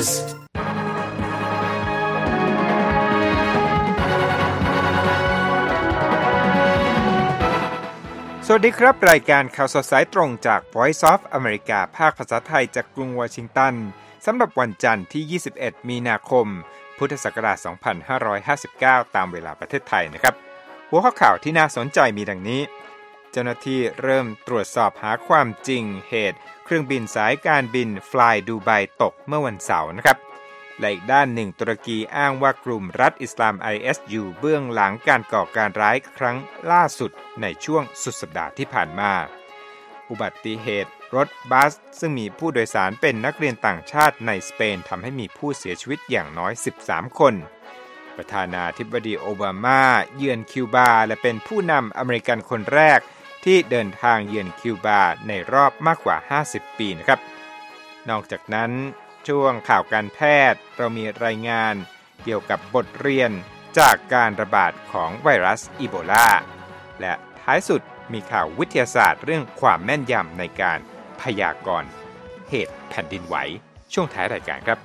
News สวัสดีครับรายการข่าวสดสายตรงจาก Voice of America ภาคภาษาไทยจากกรุงวอชิงตันสำหรับวันจันทร์ที่ 21 มีนาคม พุทธศักราช 2559 ตามเวลาประเทศไทยนะครับหัวข้อข่าวที่น่าสนใจมีดังนี้เจ้าหน้าที่เริ่มตรวจสอบหาความจริงเหตุเครื่องบินสายการบิน Fly Dubai ตกเมื่อวันเสาร์นะครับและอีกด้านหนึ่งตุรกีอ้างว่ากลุ่มรัฐอิสลาม IS อยู่เบื้องหลังการก่อการร้ายครั้งล่าสุดในช่วงสุดสัปดาห์ที่ผ่านมาอุบัติเหตุรถบัสซึ่งมีผู้โดยสารเป็นนักเรียนต่างชาติในสเปนทำให้มีผู้เสียชีวิตอย่างน้อย 13 คนประธานาธิบดีโอบามาเยือนคิวบาและเป็นผู้นำอเมริกันคนแรกที่เดินทางเยือนคิวบาในรอบมากกว่า 50 ปีนะครับนอกจากนั้นช่วงข่าวการแพทย์เรามีรายงานเกี่ยวกับบทเรียนจากการระบาดของไวรัสอีโบลาและท้ายสุดมีข่าววิทยาศาสตร์เรื่องความแม่นยำในการพยากรณ์เหตุแผ่นดินไหวช่วงท้ายรายการครับ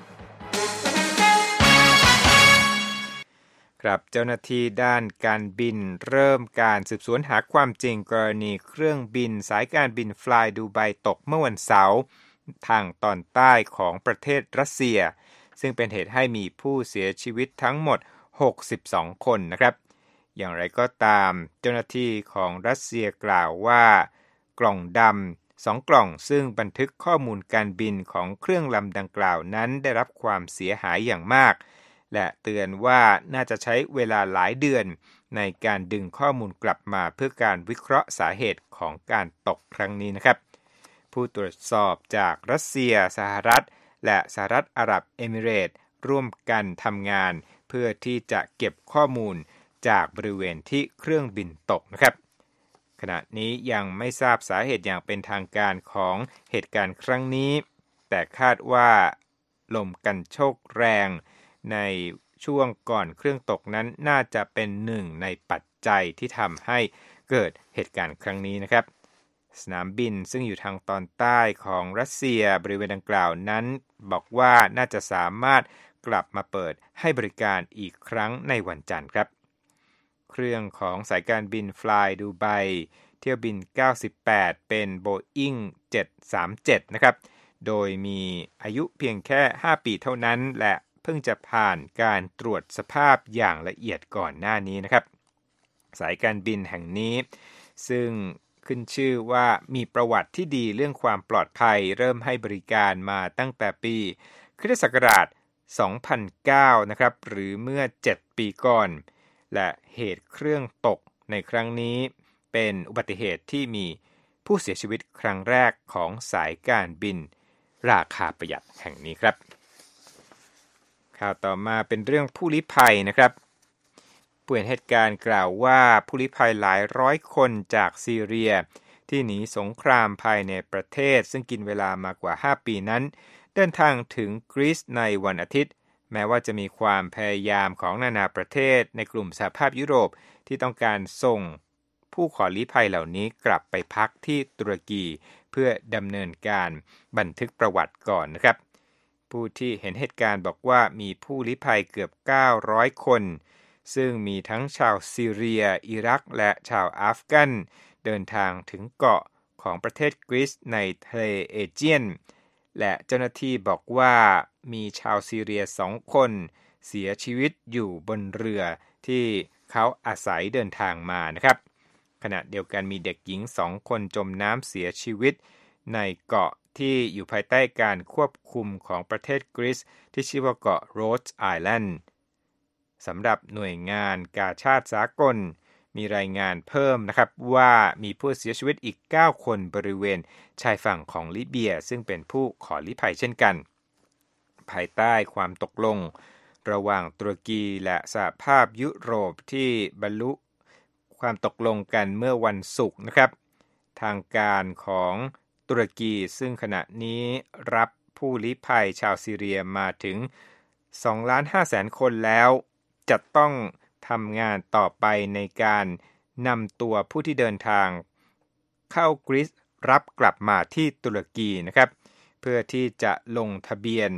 ครับเจ้าหน้าที่ด้านการบินเริ่มการสืบสวนหาความจริงกรณีเครื่องบินสายการบิน Fly Dubai ตกเมื่อวันเสาร์ทางตอนใต้ของประเทศรัสเซียซึ่งเป็นเหตุให้มีผู้เสียชีวิตทั้งหมด62คนนะครับอย่างไรก็ตามเจ้าหน้าที่ของรัสเซียกล่าวว่ากล่องดำ2กล่องซึ่งบันทึกข้อมูลการบินของเครื่องลำดังกล่าวนั้นได้รับความเสียหายอย่างมากและเตือนว่าน่าจะใช้เวลาหลายเดือนในการดึงข้อมูลกลับมาเพื่อการวิเคราะห์สาเหตุของการตกครั้งนี้นะครับผู้ตรวจสอบจากรัสเซียสหรัฐและสหรัฐอาหรับเอมิเรตส์ร่วมกันทำงานเพื่อที่จะเก็บข้อมูลจากบริเวณที่เครื่องบินตกนะครับขณะนี้ยังไม่ทราบสาเหตุอย่างเป็นทางการของเหตุการณ์ครั้งนี้แต่คาดว่าลมกันโชกแรงในช่วงก่อนเครื่องตกนั้นน่าจะเป็นหนึ่งในปัจจัยที่ทำให้เกิดเหตุการณ์ครั้งนี้นะครับสนามบินซึ่งอยู่ทางตอนใต้ของรัสเซียบริเวณดังกล่าวนั้นบอกว่าน่าจะสามารถกลับมาเปิดให้บริการอีกครั้งในวันจันทร์ครับเครื่องของสายการบิน Fly Dubai เที่ยวบิน98เป็น Boeing 737นะครับโดยมีอายุเพียงแค่5ปีเท่านั้นและเพิ่งจะผ่านการตรวจสภาพอย่างละเอียดก่อนหน้านี้นะครับสายการบินแห่งนี้ซึ่งขึ้นชื่อว่ามีประวัติที่ดีเรื่องความปลอดภัยเริ่มให้บริการมาตั้งแต่ปีคริสตศักราช 2009 นะครับหรือเมื่อ 7 ปีก่อนและเหตุเครื่องตกในครั้งนี้เป็นอุบัติเหตุที่มีผู้เสียชีวิตครั้งแรกของสายการบินราคาประหยัดแห่งนี้ครับข่าวต่อมาเป็นเรื่องผู้ลี้ภัยนะครับผู้เห็นเหตุการณ์กล่าวว่าผู้ลี้ภัยหลายร้อยคนจากซีเรียที่หนีสงครามภายในประเทศซึ่งกินเวลามากว่า5ปีนั้นเดินทางถึงกรีซในวันอาทิตย์แม้ว่าจะมีความพยายามของนานาประเทศในกลุ่มสหภาพยุโรปที่ต้องการส่งผู้ขอลี้ภัยเหล่านี้กลับไปพักที่ตุรกีเพื่อดำเนินการบันทึกประวัติก่อนนะครับผู้ที่เห็นเหตุการณ์บอกว่ามีผู้ลี้ภัยเกือบ900คนซึ่งมีทั้งชาวซีเรียอิรักและชาวอัฟกันเดินทางถึงเกาะของประเทศกรีซในทะเลเอเจียนและเจ้าหน้าที่บอกว่ามีชาวซีเรีย2คนเสียชีวิตอยู่บนเรือที่เขาอาศัยเดินทางมานะครับขณะเดียวกันมีเด็กหญิง2คนจมน้ำเสียชีวิตในเกาะที่อยู่ภายใต้การควบคุมของประเทศกรีซที่ชื่อว่าเกาะโรดส์ไอแลนด์สำหรับหน่วยงานกาชาดสากลมีรายงานเพิ่มนะครับว่ามีผู้เสียชีวิตอีก9คนบริเวณชายฝั่งของลิเบียซึ่งเป็นผู้ขอลี้ภัยเช่นกันภายใต้ความตกลงระหว่างตุรกีและสหภาพยุโรปที่บรรลุความตกลงกันเมื่อวันศุกร์นะครับทางการของตุรกีซึ่งขณะนี้รับผู้ลี้ภัยชาวซีเรียมาถึง 2,500,000 คนแล้วจะต้องทำงานต่อไปในการนำตัวผู้ที่เดินทางเข้ากรีซรับกลับมาที่ตุรกีนะครับเพื่อที่จะลงทะเบียน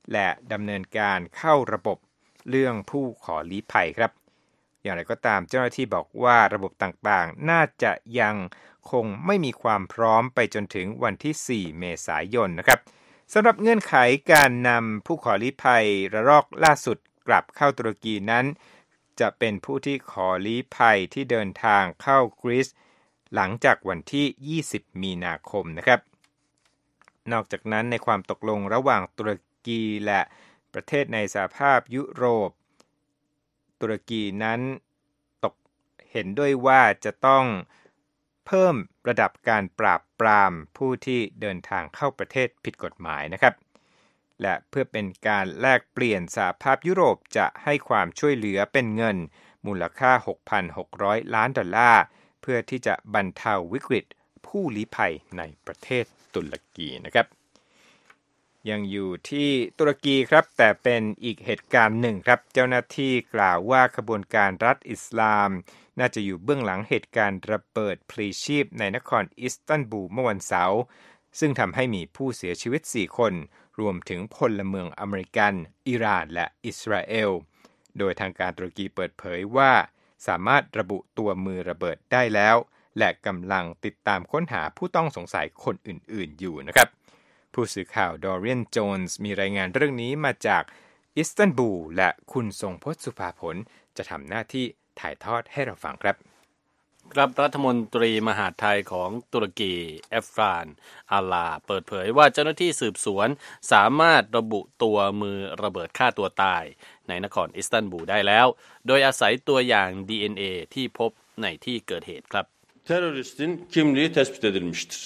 และดำเนินการเข้าระบบเรื่องผู้ขอลี้ภัยครับอย่างไรก็ตามเจ้าหน้าที่บอกว่าระบบต่างๆน่าจะยังคงไม่มีความพร้อมไปจนถึงวันที่4 เมษายนนะครับสำหรับเงื่อนไขการนำผู้ขอลี้ภัยระลอกล่าสุดกลับเข้าตุรกีนั้นจะเป็นผู้ที่ขอลี้ภัยที่เดินทางเข้ากรีซหลังจากวันที่20 มีนาคมนะครับนอกจากนั้นในความตกลงระหว่างตุรกีและประเทศในสหภาพยุโรปตุรกีนั้นเห็นด้วยว่าจะต้องเพิ่มระดับการปราบปรามผู้ที่เดินทางเข้าประเทศผิดกฎหมายนะครับและเพื่อเป็นการแลกเปลี่ยนสหภาพยุโรปจะให้ความช่วยเหลือเป็นเงินมูลค่า $6,600 ล้านเพื่อที่จะบรรเทาวิกฤตผู้ลี้ภัยในประเทศตุรกีนะครับยังอยู่ที่ตุรกีครับแต่เป็นอีกเหตุการณ์หนึ่งครับเจ้าหน้าที่กล่าวว่าขบวนการรัฐอิสลามน่าจะอยู่เบื้องหลังเหตุการณ์ระเบิดพลีชีพในนครอิสตันบูลเมื่อวันเสาร์ซึ่งทำให้มีผู้เสียชีวิต4 คนรวมถึงพลเมืองอเมริกันอิหร่านและอิสราเอลโดยทางการตุรกีเปิดเผยว่าสามารถระบุตัวมือระเบิดได้แล้วและกำลังติดตามค้นหาผู้ต้องสงสัยคนอื่นๆอยู่นะครับผู้สื่อข่าวดอเรียนโจนส์มีรายงานเรื่องนี้มาจากอิสตันบูลและคุณทรงพจน์สุภาผลจะทำหน้าที่ถ่ายทอดให้เราฟังครับครับรัฐมนตรีมหาดไทยของตุรกีเอฟรานอาลาเปิดเผยว่าเจ้าหน้าที่สืบสวนสามารถระบุตัวมือระเบิดฆ่าตัวตายในนครอิสตันบูลได้แล้วโดยอาศัยตัวอย่าง DNA ที่พบในที่เกิดเหตุครับ Teröristin kimliği tespit edilmiştir.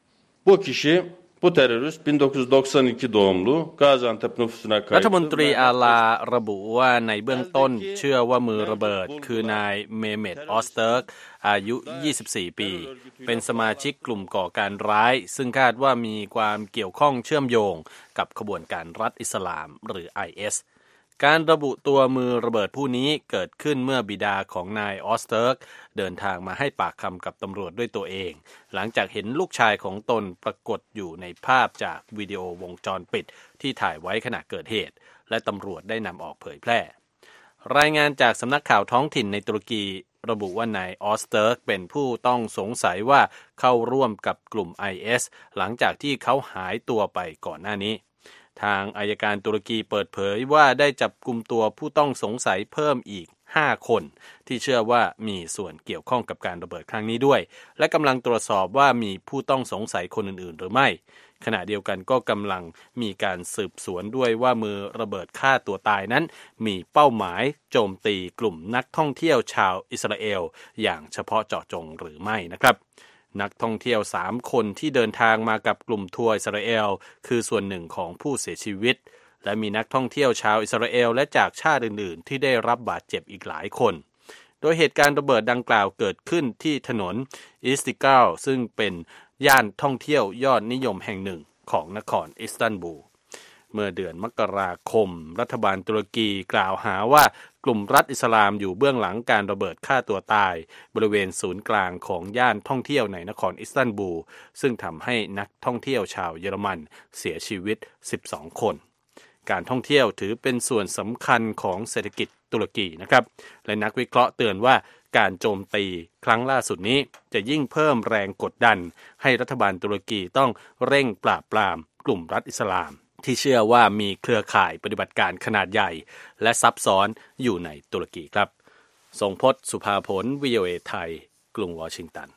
Bu kişi,Bu terörist 1992 doğumlu Gaziantep nüfusuna kayıtlı รัฐมนตรีอาลาระบุว่าในเบื้องต้นเชื่อว่ามือระเบิดคือนายเมเมตออสเติร์กอายุ24 ปีเป็นสมาชิกกลุ่มก่อการร้ายซึ่งคาดว่ามีความเกี่ยวข้องเชื่อมโยงกับขบวนการรัฐอิสลามหรือ ISการระบุตัวมือระเบิดผู้นี้เกิดขึ้นเมื่อบิดาของนายออสเติร์กเดินทางมาให้ปากคำกับตำรวจด้วยตัวเองหลังจากเห็นลูกชายของตนปรากฏอยู่ในภาพจากวิดีโอวงจรปิดที่ถ่ายไว้ขณะเกิดเหตุและตำรวจได้นำออกเผยแพร่รายงานจากสำนักข่าวท้องถิ่นในตุรกีระบุว่านายออสเติร์กเป็นผู้ต้องสงสัยว่าเข้าร่วมกับกลุ่ม IS หลังจากที่เขาหายตัวไปก่อนหน้านี้ทางอัยการตุรกีเปิดเผยว่าได้จับกุมตัวผู้ต้องสงสัยเพิ่มอีก5 คนที่เชื่อว่ามีส่วนเกี่ยวข้องกับการระเบิดครั้งนี้ด้วยและกำลังตรวจสอบว่ามีผู้ต้องสงสัยคนอื่นๆหรือไม่ขณะเดียวกันก็กำลังมีการสืบสวนด้วยว่ามือระเบิดฆ่าตัวตายนั้นมีเป้าหมายโจมตีกลุ่มนักท่องเที่ยวชาวอิสราเอลอย่างเฉพาะเจาะจงหรือไม่นะครับนักท่องเที่ยว3 คนที่เดินทางมากับกลุ่มทัวร์อิสราเอลคือส่วนหนึ่งของผู้เสียชีวิตและมีนักท่องเที่ยวชาวอิสราเอลและจากชาติอื่นๆที่ได้รับบาดเจ็บอีกหลายคนโดยเหตุการณ์ระเบิดดังกล่าวเกิดขึ้นที่ถนนอิสติกาลซึ่งเป็นย่านท่องเที่ยวยอดนิยมแห่งหนึ่งของนครอิสตันบูลเมื่อเดือนมกราคมรัฐบาลตุรกีกล่าวหาว่ากลุ่มรัฐอิสลามอยู่เบื้องหลังการระเบิดฆ่าตัวตายบริเวณศูนย์กลางของย่านท่องเที่ยวในนครอิสตันบูลซึ่งทำให้นักท่องเที่ยวชาวเยอรมันเสียชีวิต12 คนการท่องเที่ยวถือเป็นส่วนสำคัญของเศรษฐกิจตุรกีนะครับและนักวิเคราะห์เตือนว่าการโจมตีครั้งล่าสุดนี้จะยิ่งเพิ่มแรงกดดันให้รัฐบาลตุรกีต้องเร่งปราบปรามกลุ่มรัฐอิสลามที่เชื่อว่ามีเครือข่ายปฏิบัติการขนาดใหญ่และซับซ้อนอยู่ในตุรกีครับทรงพจน์สุภาผล VOA ไทยกรุงวอชิงตัน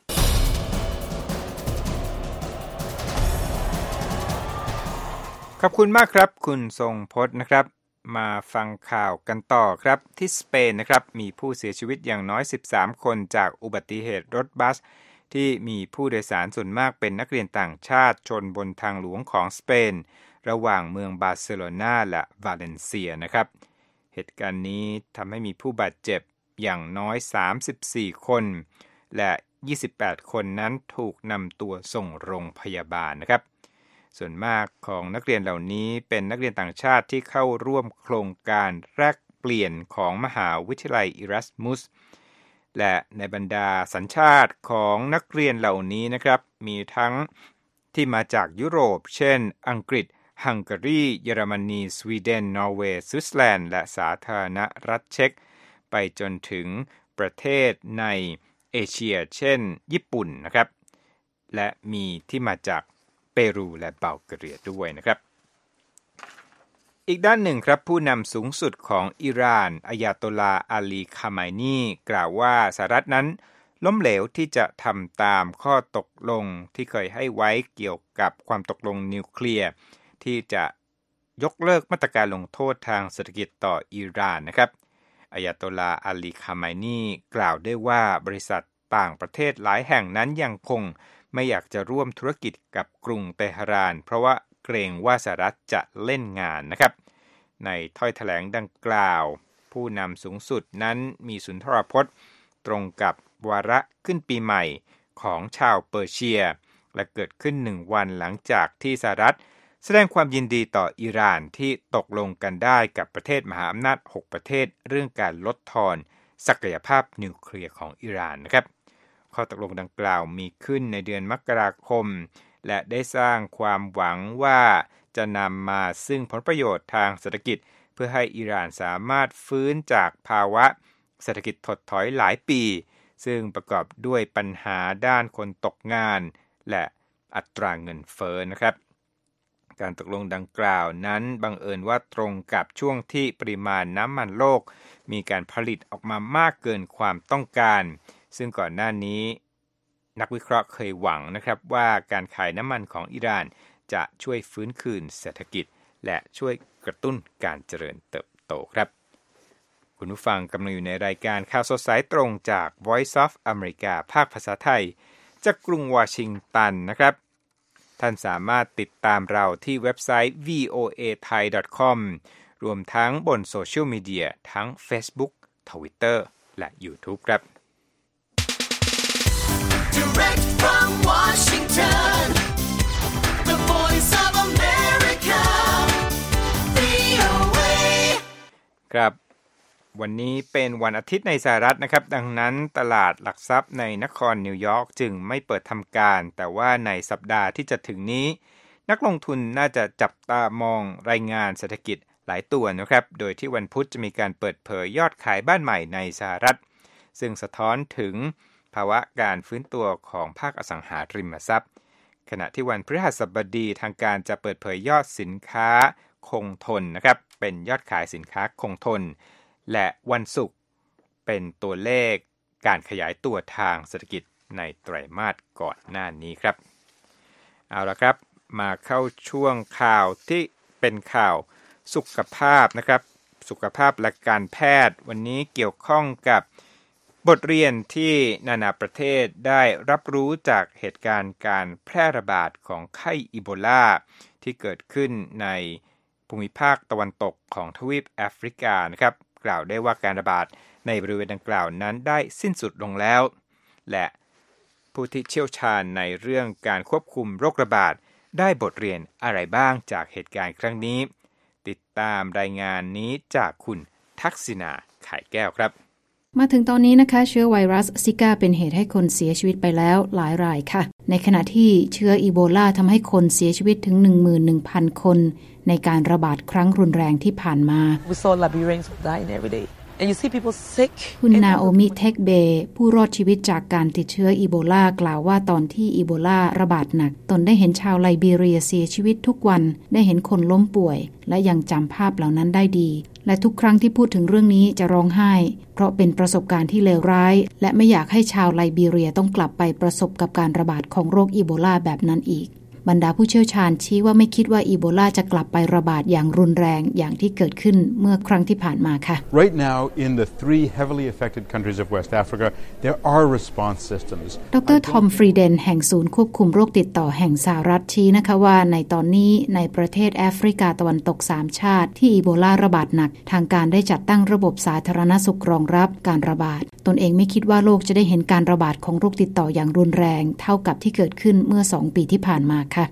ขอบคุณมากครับคุณทรงพจน์นะครับมาฟังข่าวกันต่อครับที่สเปนนะครับมีผู้เสียชีวิตอย่างน้อย13 คนจากอุบัติเหตุรถบัสที่มีผู้โดยสารส่วนมากเป็นนักเรียนต่างชาติชนบนทางหลวงของสเปนระหว่างเมืองบาร์เซโลนาและวาเลนเซียนะครับเหตุการณ์นี้ทำให้มีผู้บาดเจ็บอย่างน้อย34 คนและ28 คนนั้นถูกนำตัวส่งโรงพยาบาลนะครับส่วนมากของนักเรียนเหล่านี้เป็นนักเรียนต่างชาติที่เข้าร่วมโครงการแลกเปลี่ยนของมหาวิทยาลัยอิรัสมุสและในบรรดาสัญชาติของนักเรียนเหล่านี้นะครับมีทั้งที่มาจากยุโรปเช่นอังกฤษฮังการีเยอรมนีสวีเดนนอร์เวย์สวิตเซอร์แลนด์และสาธารณรัฐเช็กไปจนถึงประเทศในเอเชียเช่นญี่ปุ่นนะครับและมีที่มาจากเปรูและบัลแกเรียด้วยนะครับอีกด้านหนึ่งครับผู้นำสูงสุดของอิหร่านอายาโตลาห์อาลีคาไมนีกล่าวว่าสหรัฐนั้นล้มเหลวที่จะทำตามข้อตกลงที่เคยให้ไว้เกี่ยวกับความตกลงนิวเคลียร์ที่จะยกเลิกมาตรการลงโทษทางเศรษฐกิจต่ออิหร่านนะครับอายาโตลาห์อาลีคาไมนีกล่าวด้วยว่าบริษัทต่างประเทศหลายแห่งนั้นยังคงไม่อยากจะร่วมธุรกิจกับกรุงเตหะรานเพราะว่าเกรงว่าสหรัฐจะเล่นงานนะครับในถ้อยแถลงดังกล่าวผู้นำสูงสุดนั้นมีสุนทรพจน์ตรงกับวาระขึ้นปีใหม่ของชาวเปอร์เซียและเกิดขึ้น1วันหลังจากที่สหรัฐแสดงความยินดีต่ออิหร่านที่ตกลงกันได้กับประเทศมหาอำนาจ6ประเทศเรื่องการลดทอนศักยภาพนิวเคลียร์ของอิหร่านนะครับข้อตกลงดังกล่าวมีขึ้นในเดือนมกราคมและได้สร้างความหวังว่าจะนำมาซึ่งผลประโยชน์ทางเศรษฐกิจเพื่อให้อิหร่านสามารถฟื้นจากภาวะเศรษฐกิจถดถอยหลายปีซึ่งประกอบด้วยปัญหาด้านคนตกงานและอัตราเงินเฟ้อนะครับการตกลงดังกล่าวนั้นบังเอิญว่าตรงกับช่วงที่ปริมาณน้ำมันโลกมีการผลิตออกมามากเกินความต้องการซึ่งก่อนหน้านี้นักวิเคราะห์เคยหวังนะครับว่าการขายน้ำมันของอิหร่านจะช่วยฟื้นคืนเศรษฐกิจและช่วยกระตุ้นการเจริญเติบโตครับคุณผู้ฟังกำลังอยู่ในรายการข่าวสดสายตรงจาก Voice of America ภาคภาษาไทยจากกรุงวอชิงตันนะครับท่านสามารถติดตามเราที่เว็บไซต์ voathai.com รวมทั้งบนโซเชียลมีเดียทั้ง Facebook Twitter และ YouTube ครับ Direct from Washington, the voice of America, VOA ครับวันนี้เป็นวันอาทิตย์ในสหรัฐนะครับดังนั้นตลาดหลักทรัพย์ในนครนิวยอร์กจึงไม่เปิดทำการแต่ว่าในสัปดาห์ที่จะถึงนี้นักลงทุนน่าจะจับตามองรายงานเศรษฐกิจหลายตัวนะครับโดยที่วันพุธจะมีการเปิดเผยยอดขายบ้านใหม่ในสหรัฐซึ่งสะท้อนถึงภาวะการฟื้นตัวของภาคอสังหาริมทรัพย์ขณะที่วันพฤหัสบดีทางการจะเปิดเผยยอดสินค้าคงทนนะครับเป็นยอดขายสินค้าคงทนและวันศุกร์เป็นตัวเลขการขยายตัวทางเศรษฐกิจในไตรมาสก่อนหน้านี้ครับเอาละครับมาเข้าช่วงข่าวที่เป็นข่าวสุขภาพนะครับสุขภาพและการแพทย์วันนี้เกี่ยวข้องกับบทเรียนที่นานาประเทศได้รับรู้จากเหตุการณ์การแพร่ระบาดของไข้อีโบลาที่เกิดขึ้นในภูมิภาคตะวันตกของทวีปแอฟริกานะครับกล่าวได้ว่าการระบาดในบริเวณดังกล่าวนั้นได้สิ้นสุดลงแล้วและผู้ที่เชี่ยวชาญในเรื่องการควบคุมโรคระบาดได้บทเรียนอะไรบ้างจากเหตุการณ์ครั้งนี้ติดตามรายงานนี้จากคุณทักษิณาไข่แก้วครับมาถึงตอนนี้นะคะเชื้อไวรัสซิก้าเป็นเหตุให้คนเสียชีวิตไปแล้วหลายรายค่ะในขณะที่เชื้ออีโบลาทำให้คนเสียชีวิตถึง 11,000 คนในการระบาดครั้งรุนแรงที่ผ่านมา We saw Liberians dying every day. And you see people sick. คุณนาโอมิเทคเบผู้รอดชีวิตจากการติดเชื้ออีโบลากล่าวว่าตอนที่อีโบลาระบาดหนักตนได้เห็นชาวไลบีเรียเสียชีวิตทุกวันได้เห็นคนล้มป่วยและยังจำภาพเหล่านั้นได้ดีและทุกครั้งที่พูดถึงเรื่องนี้จะร้องไห้เพราะเป็นประสบการณ์ที่เลวร้ายและไม่อยากให้ชาวไลบีเรียต้องกลับไปประสบกับการระบาดของโรคอีโบลาแบบนั้นอีกบรรดาผู้เชี่ยวชาญชี้ว่าไม่คิดว่าอีโบลาจะกลับไประบาดอย่างรุนแรงอย่างที่เกิดขึ้นเมื่อครั้งที่ผ่านมาค่ะ Right now in the 3 heavily affected countries of West Africa there are response systems ดร.ทอมฟรีเดนแห่งศูนย์ควบคุมโรคติดต่อแห่งสหรัฐชี้นะคะว่าในตอนนี้ในประเทศแอฟริกาตะวันตก3ชาติที่อีโบลาระบาดหนักทางการได้จัดตั้งระบบสาธารณสุขรองรับการระบาดตนเองไม่คิดว่าโลกจะได้เห็นการระบาดของโรคติดต่ออย่างรุนแรงเท่ากับที่เกิดขึ้นเมื่อ2 ปีที่ผ่านมาค่ะผ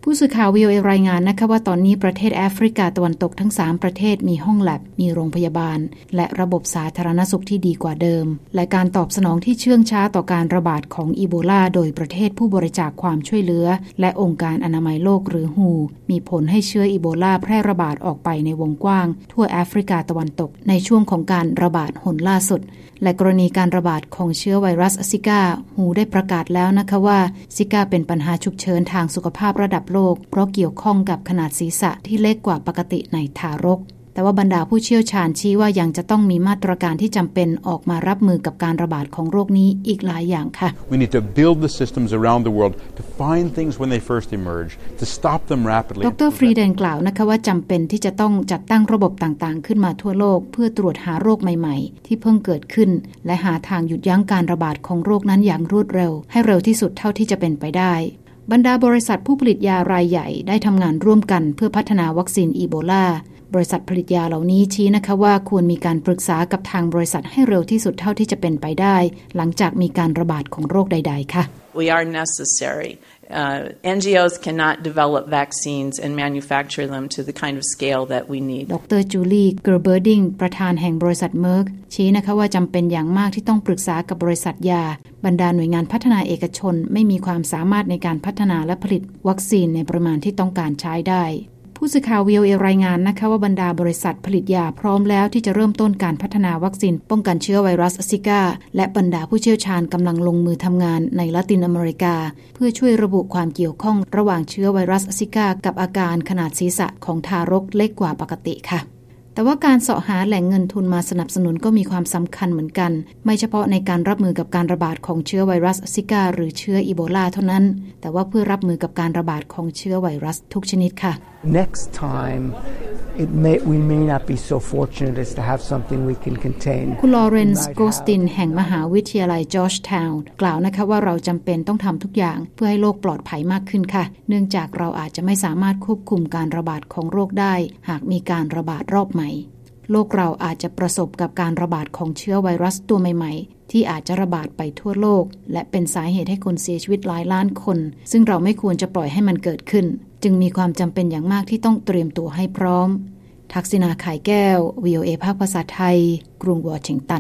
ผู้สื่อข่าว VOA รายงานนะคะว่าตอนนี้ประเทศแอฟริกาตะวันตกทั้ง3ประเทศมีห้องแลบมีโรงพยาบาลและระบบสาธารณสุขที่ดีกว่าเดิมและการตอบสนองที่เชื่องช้าต่อการระบาดของอีโบลาโดยประเทศผู้บริจาคความช่วยเหลือและองค์การอนามัยโลกหรือ WHO มีผลให้เชื้ออีโบลาแพร่ระบาดออกไปในวงกว้างทั่วแอฟริกาตะวันตกในช่วงของการระบาดหนล่าสุดและกรณีการระบาดของเชื้อไวรัสซิก้า WHO ได้ประกาศแล้วนะคะว่าซิก้าเป็นปัญหาฉุกเฉินทางสุขภาพระดับโลกเพราะเกี่ยวข้องกับขนาดศีรษะที่เล็กกว่าปกติในทารกแต่ว่าบรรดาผู้เชี่ยวชาญชี้ว่ายังจะต้องมีมาตรการที่จำเป็นออกมารับมือกับการระบาดของโรคนี้อีกหลายอย่างค่ะ We need to build the systems around the world to find things when they first emerge, to stop them rapidly. ดร. ฟรีเดนกล่าวนะคะว่าจำเป็นที่จะต้องจัดตั้งระบบต่างๆขึ้นมาทั่วโลกเพื่อตรวจหาโรคใหม่ๆที่เพิ่งเกิดขึ้นและหาทางหยุดยั้งการระบาดของโรคนั้นอย่างรวดเร็วให้เร็วที่สุดเท่าที่จะเป็นไปได้บรรดาบริษัทผู้ผลิตยารายใหญ่ได้ทำงานร่วมกันเพื่อพัฒนาวัคซีนอีโบลาบริษัทผลิตยาเหล่านี้ชี้นะคะว่าควรมีการปรึกษากับทางบริษัทให้เร็วที่สุดเท่าที่จะเป็นไปได้หลังจากมีการระบาดของโรคใดๆค่ะ We are necessary. NGOs cannot develop vaccines and manufacture them to the kind of scale that we need. ดร. จูลี่เกอร์เบอร์ดิงประธานแห่งบริษัทเมอร์กชี้นะคะว่าจำเป็นอย่างมากที่ต้องปรึกษากับบริษัทยาบรรดาหน่วยงานพัฒนาเอกชนไม่มีความสามารถในการพัฒนาและผลิตวัคซีนในปริมาณที่ต้องการใช้ได้ผู้สื่อข่าว VOA รายงานนะคะว่าบรรดาบริษัทผลิตยาพร้อมแล้วที่จะเริ่มต้นการพัฒนาวัคซีนป้องกันเชื้อไวรัสซิก้าและบรรดาผู้เชี่ยวชาญกำลังลงมือทำงานในละตินอเมริกาเพื่อช่วยระบุความเกี่ยวข้องระหว่างเชื้อไวรัสซิก้ากับอาการขนาดศีรษะของทารกเล็กกว่าปกติค่ะแต่ว่าการเสาะหาแหล่งเงินทุนมาสนับสนุนก็มีความสำคัญเหมือนกันไม่เฉพาะในการรับมือกับการระบาดของเชื้อไวรัสซิก้าหรือเชื้ออีโบลาเท่านั้นแต่ว่าเพื่อรับมือกับการระบาดของเชื้อไวรัสทุกชนิดค่ะ Next time we may not be so fortunate as to have something we can contain คุณลอเรนซ์โกสตินแห่งมหาวิทยาลัยจอร์จทาวน์กล่าวนะคะว่าเราจำเป็นต้องทำทุกอย่างเพื่อให้โลกปลอดภัยมากขึ้นค่ะเนื่องจากเราอาจจะไม่สามารถควบคุมการระบาดของโรคได้หากมีการระบาดรอบใหม่โลกเราอาจจะประสบกับการระบาดของเชื้อไวรัสตัวใหม่ๆที่อาจจะระบาดไปทั่วโลกและเป็นสาเหตุให้คนเสียชีวิตหลายล้านคนซึ่งเราไม่ควรจะปล่อยให้มันเกิดขึ้นจึงมีความจำเป็นอย่างมากที่ต้องเตรียมตัวให้พร้อมทักษิณา ข่ายแก้ว VOA ภาคภาษาไทยกรุงวอชิงตัน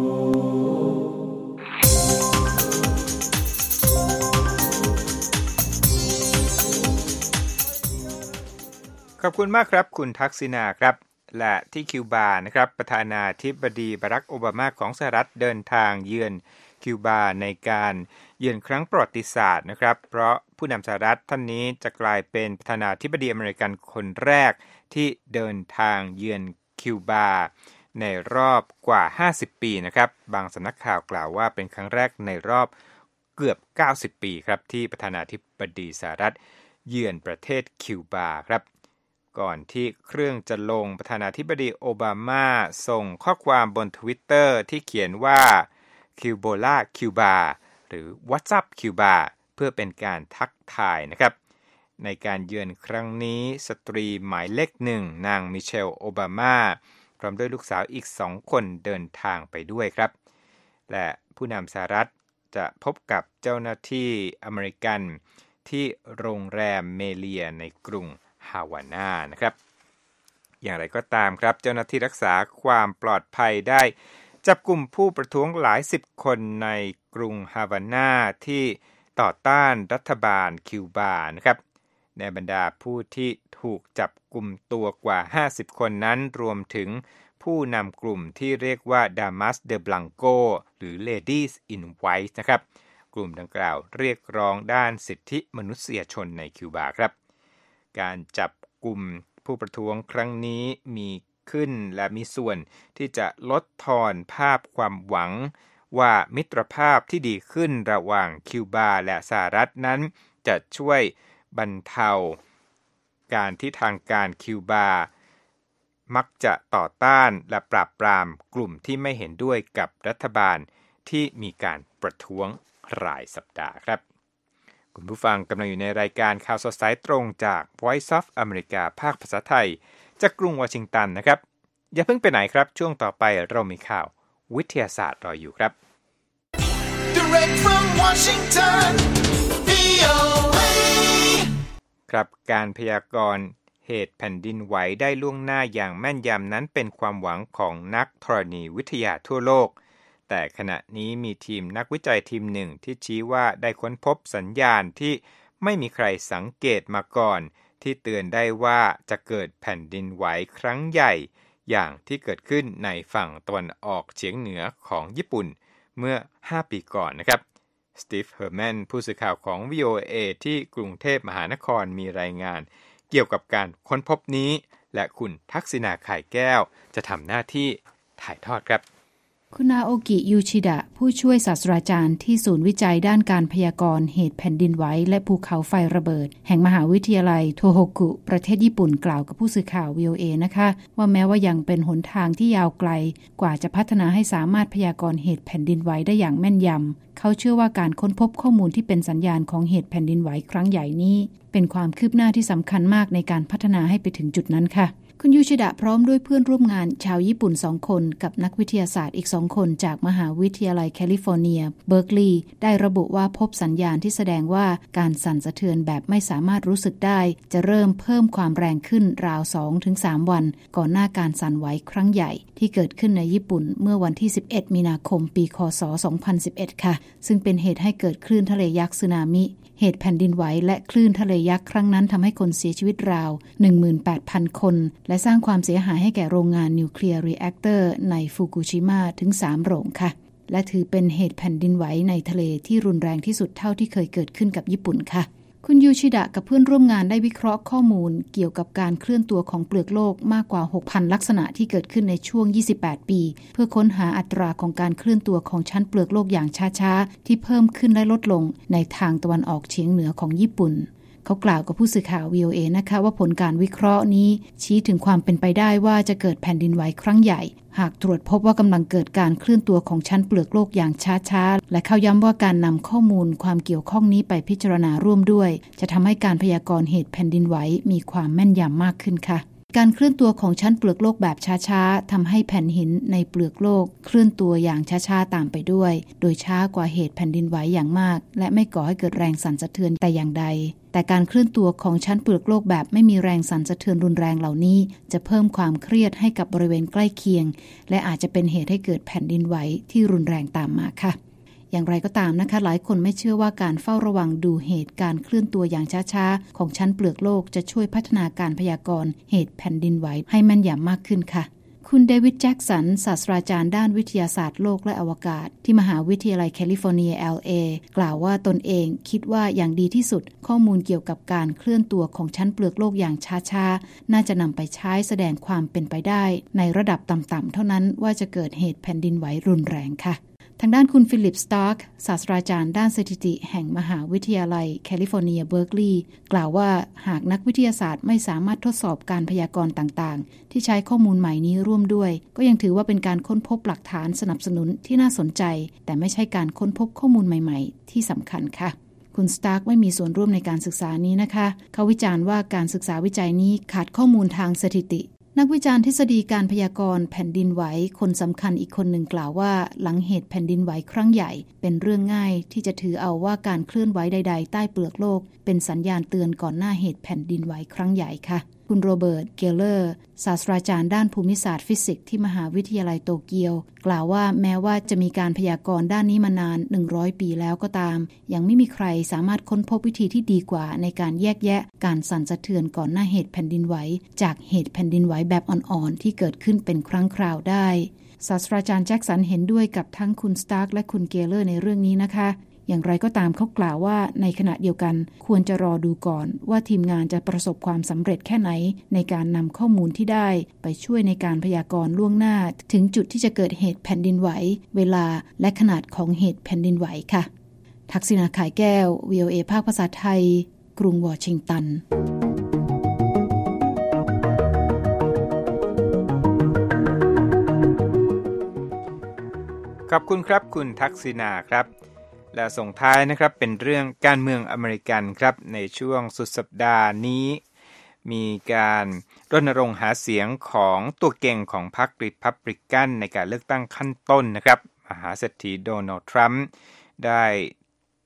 ขอบคุณมากครับคุณทักษิณาครับและที่คิวบานะครับประธานาธิบดีบารักโอบามาของสหรัฐเดินทางเยือนคิวบาในการเยือนครั้งประวัติศาสตร์นะครับเพราะผู้นำสหรัฐท่านนี้จะกลายเป็นประธานาธิบดีอเมริกันคนแรกที่เดินทางเยือนคิวบาในรอบกว่า50ปีนะครับบางสำนักข่าวกล่าวว่าเป็นครั้งแรกในรอบเกือบ90ปีครับที่ประธานาธิบดีสหรัฐเยือนประเทศคิวบาครับก่อนที่เครื่องจะลงประธานาธิบดีโอบามาส่งข้อความบน Twitter ที่เขียนว่าคิวโบลาคิวบาหรือ What's up คิวบาเพื่อเป็นการทักทายนะครับในการเยือนครั้งนี้สตรีหมายเลขหนึ่งนางมิเชลโอบามาพร้อมด้วยลูกสาวอีก2คนเดินทางไปด้วยครับและผู้นำสหรัฐจะพบกับเจ้าหน้าที่อเมริกันที่โรงแรมเมเลียในกรุงฮาวาน่านะครับอย่างไรก็ตามครับเจ้าหน้าที่รักษาความปลอดภัยได้จับกลุ่มผู้ประท้วงหลายสิบคนในกรุงฮาวาน่าที่ต่อต้านรัฐบาลคิวบานะครับในบรรดาผู้ที่ถูกจับกลุ่มตัวกว่า50คนนั้นรวมถึงผู้นำกลุ่มที่เรียกว่าดามัสเดบลังโกหรือ Ladies in White นะครับกลุ่มดังกล่าวเรียกร้องด้านสิทธิมนุษยชนในคิวบาครับการจับกลุ่มผู้ประท้วงครั้งนี้มีขึ้นและมีส่วนที่จะลดทอนภาพความหวังว่ามิตรภาพที่ดีขึ้นระหว่างคิวบาและสหรัฐนั้นจะช่วยบรรเทาการที่ทางการคิวบามักจะต่อต้านและปราบปรามกลุ่มที่ไม่เห็นด้วยกับรัฐบาลที่มีการประท้วงรายสัปดาห์ครับคุณผู้ฟังกำลังอยู่ในรายการข่าวสดสายตรงจาก Voice of America ภาคภาษาไทยจากกรุงวอชิงตันนะครับอย่าเพิ่งไปไหนครับช่วงต่อไปเรามีข่าววิทยาศาสตร์รออยู่ครับ Direct from Washington, VOA ครับการพยากรณ์เหตุแผ่นดินไหวได้ล่วงหน้าอย่างแม่นยำนั้นเป็นความหวังของนักธรณีวิทยาทั่วโลกแต่ขณะนี้มีทีมนักวิจัยทีมหนึ่งที่ชี้ว่าได้ค้นพบสัญญาณที่ไม่มีใครสังเกตมาก่อนที่เตือนได้ว่าจะเกิดแผ่นดินไหวครั้งใหญ่อย่างที่เกิดขึ้นในฝั่งตะวันออกเฉียงเหนือของญี่ปุ่นเมื่อ5ปีก่อนนะครับสตีฟเฮอร์แมนผู้สื่อข่าวของ VOA ที่กรุงเทพมหานครมีรายงานเกี่ยวกับการค้นพบนี้และคุณทักษิณาไข่แก้วจะทำหน้าที่ถ่ายทอดครับคุณนาโอกิยูชิดะผู้ช่วยศาสตราจารย์ที่ศูนย์วิจัยด้านการพยากรณ์เหตุแผ่นดินไหวและภูเขาไฟระเบิดแห่งมหาวิทยาลัยโทโฮกุประเทศญี่ปุ่นกล่าวกับผู้สื่อข่าว VOA นะคะว่าแม้ว่ายังเป็นหนทางที่ยาวไกลกว่าจะพัฒนาให้สามารถพยากรณ์เหตุแผ่นดินไหวได้อย่างแม่นยำเขาเชื่อว่าการค้นพบข้อมูลที่เป็นสัญญาณของเหตุแผ่นดินไหวครั้งใหญ่นี้เป็นความคืบหน้าที่สำคัญมากในการพัฒนาให้ไปถึงจุดนั้นค่ะคุณยูชิดะพร้อมด้วยเพื่อนร่วมงานชาวญี่ปุ่น2คนกับนักวิทยาศาสตร์อีก2คนจากมหาวิทยาลัยแคลิฟอร์เนียเบิร์กลีย์ได้ระบุว่าพบสัญญาณที่แสดงว่าการสั่นสะเทือนแบบไม่สามารถรู้สึกได้จะเริ่มเพิ่มความแรงขึ้นราว 2-3 วันก่อนหน้าการสั่นไหวครั้งใหญ่ที่เกิดขึ้นในญี่ปุ่นเมื่อวันที่11มีนาคมปีคศ2011ค่ะซึ่งเป็นเหตุให้เกิดคลื่นทะเลยักษ์สึนามิเหตุแผ่นดินไหวและคลื่นทะเลยักษ์ครั้งนั้นทำให้คนเสียชีวิตราว 18,000 คนและสร้างความเสียหายให้แก่โรงงานนิวเคลียร์รีแอคเตอร์ในฟุกุชิมะถึง3โรงค่ะและถือเป็นเหตุแผ่นดินไหวในทะเลที่รุนแรงที่สุดเท่าที่เคยเกิดขึ้นกับญี่ปุ่นค่ะคุณยูชิดะกับเพื่อนร่วมงานได้วิเคราะห์ข้อมูลเกี่ยวกับการเคลื่อนตัวของเปลือกโลกมากกว่า 6,000 ลักษณะที่เกิดขึ้นในช่วง28ปีเพื่อค้นหาอัตราของการเคลื่อนตัวของชั้นเปลือกโลกอย่างช้าๆที่เพิ่มขึ้นและลดลงในทางตะวันออกเฉียงเหนือของญี่ปุ่นเขากล่าวกับผู้สื่อข่าว VOA นะคะว่าผลการวิเคราะห์นี้ชี้ถึงความเป็นไปได้ว่าจะเกิดแผ่นดินไหวครั้งใหญ่หากตรวจพบว่ากำลังเกิดการเคลื่อนตัวของชั้นเปลือกโลกอย่างช้าๆและเขาย้ำว่าการนำข้อมูลความเกี่ยวข้องนี้ไปพิจารณาร่วมด้วยจะทำให้การพยากรณ์เหตุแผ่นดินไหวมีความแม่นยำมากขึ้นค่ะการเคลื่อนตัวของชั้นเปลือกโลกแบบช้าๆทำให้แผ่นหินในเปลือกโลกเคลื่อนตัวอย่างช้าๆตามไปด้วยโดยช้ากว่าเหตุแผ่นดินไหวอย่างมากและไม่ก่อให้เกิดแรงสั่นสะเทือนแต่อย่างใดแต่การเคลื่อนตัวของชั้นเปลือกโลกแบบไม่มีแรงสั่นสะเทือนรุนแรงเหล่านี้จะเพิ่มความเครียดให้กับบริเวณใกล้เคียงและอาจจะเป็นเหตุให้เกิดแผ่นดินไหวที่รุนแรงตามมาค่ะอย่างไรก็ตามนะคะหลายคนไม่เชื่อว่าการเฝ้าระวังดูเหตุการเคลื่อนตัวอย่างช้าๆของชั้นเปลือกโลกจะช่วยพัฒนาการพยากรณ์เหตุแผ่นดินไหวให้แม่นยำมากขึ้นค่ะคุณเดวิดแจ็คสันศาสตราจารย์ด้านวิทยาศาสตร์โลกและอวกาศที่มหาวิทยาลัยแคลิฟอร์เนีย LA กล่าวว่าตนเองคิดว่าอย่างดีที่สุดข้อมูลเกี่ยวกับการเคลื่อนตัวของชั้นเปลือกโลกอย่างช้าๆน่าจะนำไปใช้แสดงความเป็นไปได้ในระดับต่ำๆเท่านั้นว่าจะเกิดเหตุแผ่นดินไหวรุนแรงค่ะทางด้านคุณฟิลิปสตาร์กศาสตราจารย์ด้านสถิติแห่งมหาวิทยาลัยแคลิฟอร์เนียเบิร์กลีย์กล่าวว่าหากนักวิทยาศาสตร์ไม่สามารถทดสอบการพยากรณ์ต่างๆที่ใช้ข้อมูลใหม่นี้ร่วมด้วยก็ยังถือว่าเป็นการค้นพบหลักฐานสนับสนุนที่น่าสนใจแต่ไม่ใช่การค้นพบข้อมูลใหม่ๆที่สำคัญค่ะคุณสตาร์กไม่มีส่วนร่วมในการศึกษานี้นะคะเขาวิจารณ์ว่าการศึกษาวิจัยนี้ขาดข้อมูลทางสถิตินักวิจารณ์ทฤษฎีการพยากรณ์แผ่นดินไหวคนสำคัญอีกคนหนึ่งกล่าวว่าหลังเหตุแผ่นดินไหวครั้งใหญ่เป็นเรื่องง่ายที่จะถือเอาว่าการเคลื่อนไหวใดๆใต้เปลือกโลกเป็นสัญญาณเตือนก่อนหน้าเหตุแผ่นดินไหวครั้งใหญ่ค่ะคุณโรเบิร์ตเกลเลอร์ศาสตราจารย์ด้านภูมิศาสตร์ฟิสิกส์ที่มหาวิทยาลัยโตเกียวกล่าวว่าแม้ว่าจะมีการพยากรณ์ด้านนี้มานาน100ปีแล้วก็ตามยังไม่มีใครสามารถค้นพบวิธีที่ดีกว่าในการแยกแยะการสั่นสะเทือนก่อนหน้าเหตุแผ่นดินไหวจากเหตุแผ่นดินไหวแบบอ่อนๆที่เกิดขึ้นเป็นครั้งคราวได้ศาสตราจารย์แจ็คสันเห็นด้วยกับทั้งคุณสตาร์กและคุณเกลเลอร์ในเรื่องนี้นะคะอย่างไรก็ตามเขากล่าวว่าในขณะเดียวกันควรจะรอดูก่อนว่าทีมงานจะประสบความสำเร็จแค่ไหนในการนำข้อมูลที่ได้ไปช่วยในการพยากรณ์ล่วงหน้าถึงจุดที่จะเกิดเหตุแผ่นดินไหวเวลาและขนาดของเหตุแผ่นดินไหวค่ะทักษิณา ข่ายแก้ว VOA ภาคภาษาไทยกรุงวอชิงตันขอบคุณครับคุณทักษิณาครับและส่งท้ายนะครับเป็นเรื่องการเมืองอเมริกันครับในช่วงสุดสัปดาห์นี้มีการรณรงค์หาเสียงของตัวเก่งของพรรครีพับลิกันในการเลือกตั้งขั้นต้นนะครับมหาเศรษฐีโดนัลด์ทรัมป์ได้แถ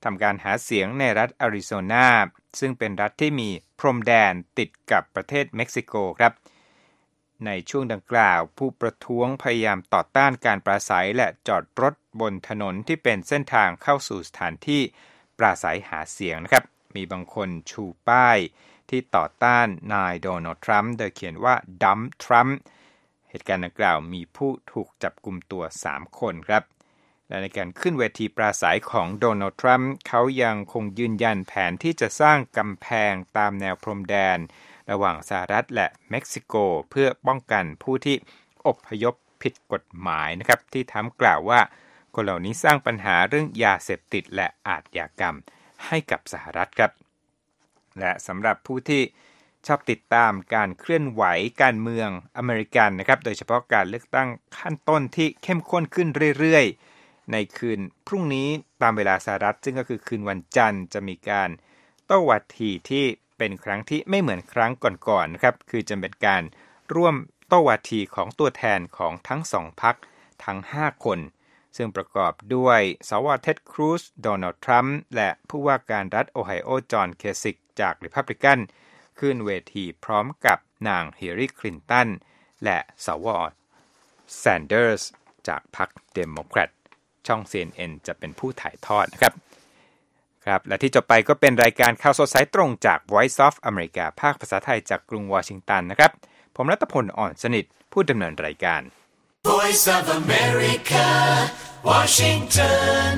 ทำการหาเสียงในรัฐอาริโซนาซึ่งเป็นรัฐที่มีพรมแดนติดกับประเทศเม็กซิโกครับในช่วงดังกล่าวผู้ประท้วงพยายามต่อต้านการปราศัยและจอดรถบนถนนที่เป็นเส้นทางเข้าสู่สถานที่ปราศัยหาเสียงนะครับมีบางคนชูป้ายที่ต่อต้านนายโดนัลด์ทรัมป์โดยเขียนว่า Dump Trump เหตุการณ์ดังกล่าวมีผู้ถูกจับกุมตัว3คนครับและในการขึ้นเวทีปราศัยของโดนัลด์ทรัมป์เขายังคงยืนยันแผนที่จะสร้างกำแพงตามแนวพรมแดนระหว่างสหรัฐและเม็กซิโกเพื่อป้องกันผู้ที่อพยพผิดกฎหมายนะครับที่ทรัมป์กล่าวว่าคนเหล่านี้สร้างปัญหาเรื่องยาเสพติดและอาชญากรรมให้กับสหรัฐครับและสำหรับผู้ที่ชอบติดตามการเคลื่อนไหวการเมืองอเมริกันนะครับโดยเฉพาะการเลือกตั้งขั้นต้นที่เข้มข้นขึ้นเรื่อยๆในคืนพรุ่งนี้ตามเวลาสหรัฐซึ่งก็คือคืนวันจันทร์จะมีการโต้วาทีที่เป็นครั้งที่ไม่เหมือนครั้งก่อนๆนะครับคือจะเป็นการร่วมโต้วาทีของตัวแทนของทั้ง2พรรคทั้ง5คนซึ่งประกอบด้วยสว.เท็ด ครูซ โดนัลด์ ทรัมป์และผู้ว่าการรัฐโอไฮโอ จอห์น เคสิกจากริพับลิกันขึ้นเวทีพร้อมกับนางฮิลลารี คลินตันและสว.แซนเดอร์สจากพรรคเดโมแครตช่อง CNN จะเป็นผู้ถ่ายทอดนะครับครับและที่จบไปก็เป็นรายการข่าวสดสายตรงจาก Voice of America ภาคภาษาไทยจากกรุงวอชิงตันนะครับผมรัตพล อ่อนสนิทผู้ดำเนินรายการ Voice of America, Washington.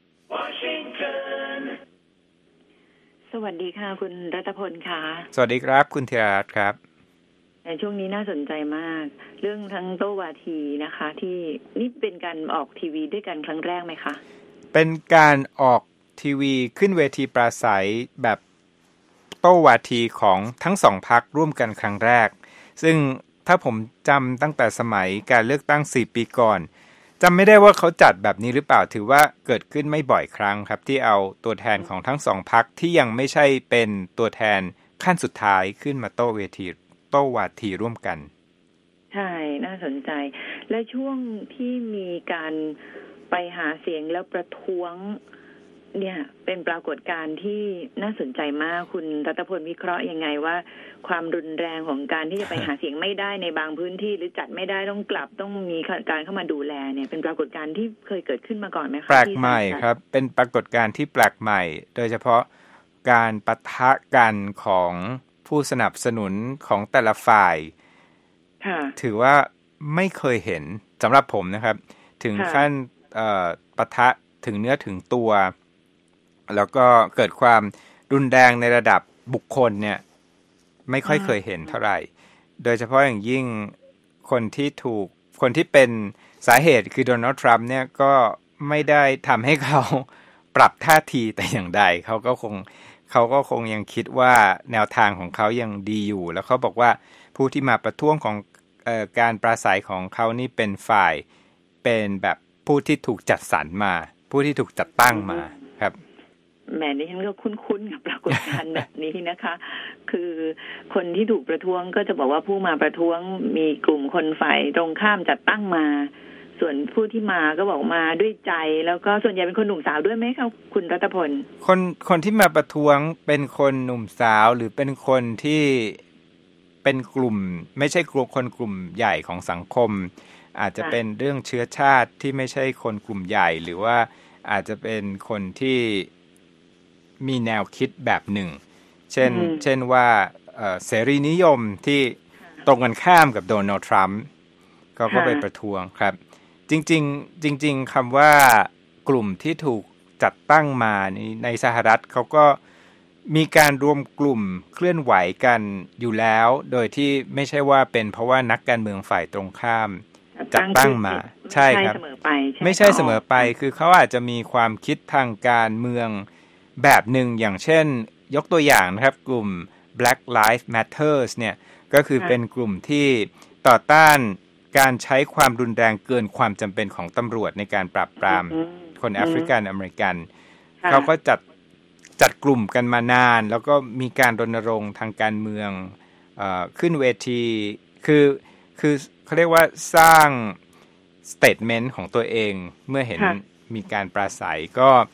สวัสดีค่ะคุณรัตพลค่ะสวัสดีครับคุณธีรรัตน์ครับในช่วงนี้น่าสนใจมากเรื่องทั้งโต้วาทีนะคะที่นี่เป็นการออกทีวีด้วยกันครั้งแรกไหมคะเป็นการออกทีวีขึ้นเวทีปราศัยแบบโต้วาทีของทั้ง2พรรคร่วมกันครั้งแรกซึ่งถ้าผมจำตั้งแต่สมัยการเลือกตั้ง4ปีก่อนจำไม่ได้ว่าเขาจัดแบบนี้หรือเปล่าถือว่าเกิดขึ้นไม่บ่อยครั้งครับที่เอาตัวแทนของทั้ง2พรรคที่ยังไม่ใช่เป็นตัวแทนขั้นสุดท้ายขึ้นมาโต้วาทีร่วมกันใช่น่าสนใจและช่วงที่มีการไปหาเสียงแล้วประท้วงเนี่ยเป็นปรากฏการณ์ที่น่าสนใจมากคุณรัตพลวิเคราะห์ยังไงว่าความรุนแรงของการที่จะไปหาเสียงไม่ได้ในบางพื้นที่หรือจัดไม่ได้ต้องกลับต้องมีการเข้ามาดูแลเนี่ยเป็นปรากฏการณ์ที่เคยเกิดขึ้นมาก่อนไหมคะแปลกใหม่ครับเป็นปรากฏการณ์ที่แปลกใหม่โดยเฉพาะการปะทะกันของผู้สนับสนุนของแต่ละฝ่ายถือว่าไม่เคยเห็นสำหรับผมนะครับถึงขั้นปะทะถึงเนื้อถึงตัวแล้วก็เกิดความรุนแรงในระดับบุคคลเนี่ยไม่ค่อยเคยเห็นเท่าไหร่โดยเฉพาะอย่างยิ่งคนที่เป็นสาเหตุคือโดนัลด์ทรัมป์เนี่ยก็ไม่ได้ทำให้เขาปรับท่าทีแต่อย่างใดเขาก็คงยังคิดว่าแนวทางของเขายังดีอยู่แล้วเขาบอกว่าผู้ที่มาประท้วงของการปราศัยของเขานี่เป็นฝ่ายเป็นแบบผู้ที่ถูกจัดสรรมาผู้ที่ถูกจัดตั้งมาครับแหมดิฉันก็คุ้นๆกับปรากฏการณ์แบบนี้นะคะคือคนที่ถูกประท้วงก็จะบอกว่าผู้มาประท้วงมีกลุ่มคนฝ่ายตรงข้ามจัดตั้งมาส่วนผู้ที่มาก็บอกมาด้วยใจแล้วก็ส่วนใหญ่เป็นคนหนุ่มสาวด้วยไหมคะคุณรัตพลคนที่มาประท้วงเป็นคนหนุ่มสาวหรือเป็นคนที่เป็นกลุ่มไม่ใช่กลุ่มใหญ่ของสังคมอาจจะเป็นเรื่องเชื้อชาติที่ไม่ใช่คนกลุ่มใหญ่หรือว่าอาจจะเป็นคนที่มีแนวคิดแบบหนึ่งเช่นว่าเสรีนิยมที่ตรงกันข้ามกับโดนัลด์ทรัมป์ก็ไปประท้วงครับจริงคำว่ากลุ่มที่ถูกจัดตั้งมาในสหรัฐเขาก็มีการรวมกลุ่มเคลื่อนไหวกันอยู่แล้วโดยที่ไม่ใช่ว่าเป็นเพราะว่านักการเมืองฝ่ายตรงข้ามจัดตั้งมาใช่ครับไม่ใช่เสมอไปคือเขาอาจจะมีความคิดทางการเมืองแบบหนึ่งอย่างเช่นยกตัวอย่างนะครับกลุ่ม Black Lives Matter เนี่ยก็คือเป็นกลุ่มที่ต่อต้านการใช้ความรุนแรงเกินความจำเป็นของตำรวจในการปราบปรามคนแอฟริกันอเมริกันเขาก็จัดกลุ่มกันมานานแล้วก็มีการรณรงค์ทางการเมืองขึ้นเวทีคือเขาเรียกว่าสร้างสเตทเมนต์ของตัวเองเมื่อเห็นมีการปราศัยก็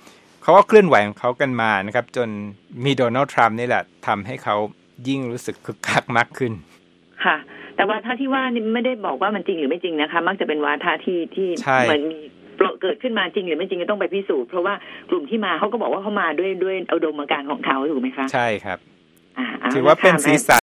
เขาก็เคลื่อนไหวของเขากันมานะครับจนมีโดนัลด์ทรัมป์นี่แหละทำให้เขายิ่งรู้สึกคึกคักมากขึ้นค่ะแต่วาทะที่ว่านี่ไม่ได้บอกว่ามันจริงหรือไม่จริงนะคะมักจะเป็นวาทะที่เหมือนมีเกิดขึ้นมาจริงหรือไม่จริงก็ต้องไปพิสูจน์เพราะว่ากลุ่มที่มาเขาก็บอกว่าเขามาด้วยอุดมการณ์ของเขาถูกไหมคะใช่ครับถือว่าเป็นสีสัน